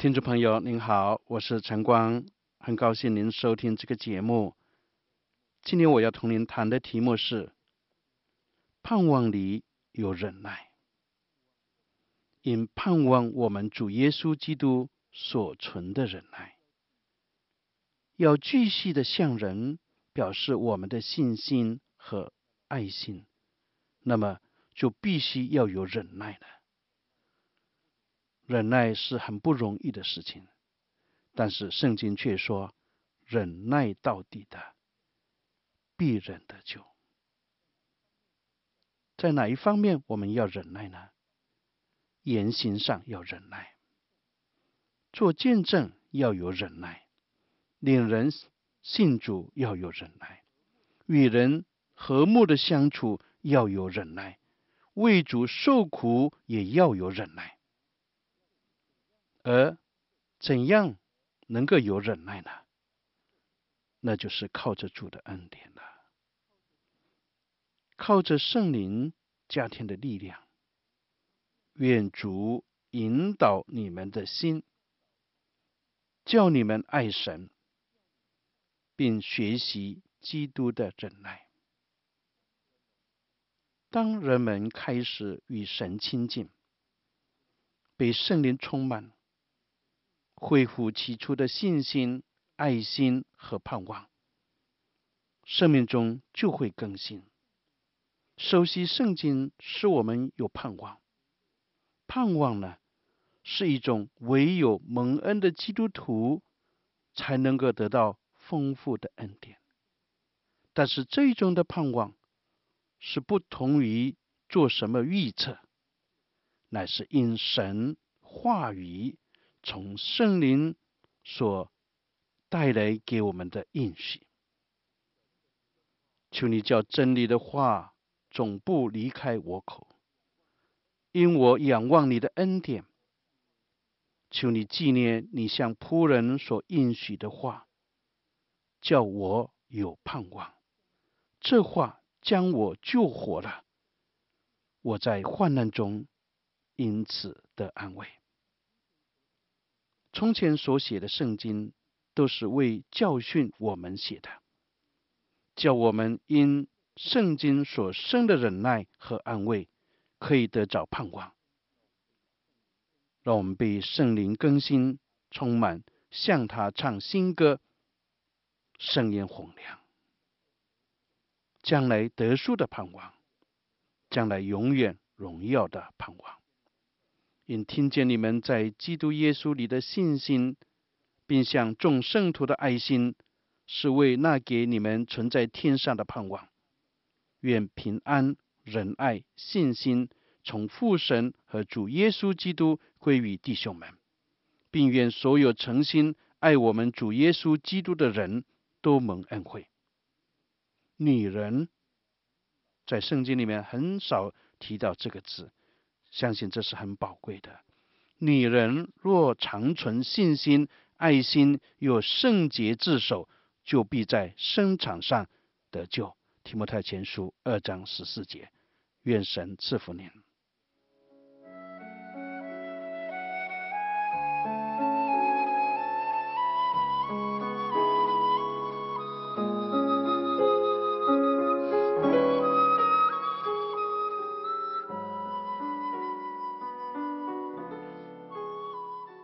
听众朋友您好，我是陈光，很高兴您收听这个节目。今天我要同您谈的题目是盼望里有忍耐，因盼望我们主耶稣基督所存的忍耐，要继续的向人表示我们的信心和爱心，那么就必须要有忍耐了。忍耐是很不容易的事情，但是圣经却说忍耐到底的必然得救。在哪一方面我们要忍耐呢？言行上要忍耐，做见证要有忍耐，领人信主要有忍耐，与人和睦的相处要有忍耐，为主受苦也要有忍耐。而怎样能够有忍耐呢？那就是靠着主的恩典了，靠着圣灵加添的力量。愿主引导你们的心，叫你们爱神，并学习基督的忍耐。当人们开始与神亲近，被圣灵充满，恢复起初的信心、爱心和盼望，生命中就会更新。熟悉圣经使我们有盼望，盼望呢，是一种唯有蒙恩的基督徒才能够得到丰富的恩典。但是这一种的盼望是不同于做什么预测，乃是因神话语从圣灵所带来给我们的应许。求你叫真理的话总不离开我口，因我仰望你的恩典。求你纪念你向仆人所应许的话，叫我有盼望。这话将我救活了，我在患难中因此得安慰。从前所写的圣经都是为教训我们写的，叫我们因圣经所生的忍耐和安慰，可以得着盼望。让我们被圣灵更新，充满，向他唱新歌，声音洪亮，将来得赎的盼望，将来永远荣耀的盼望。因听见你们在基督耶稣里的信心，并向众圣徒的爱心，是为那给你们存在天上的盼望。愿平安、仁爱、信心从父神和主耶稣基督归于弟兄们，并愿所有诚心爱我们主耶稣基督的人都蒙恩惠。女人在圣经里面很少提到这个字，相信这是很宝贵的。女人若长存信心、爱心，有圣洁自守，就必在生产上得救。提摩太前书2章14节。愿神赐福您。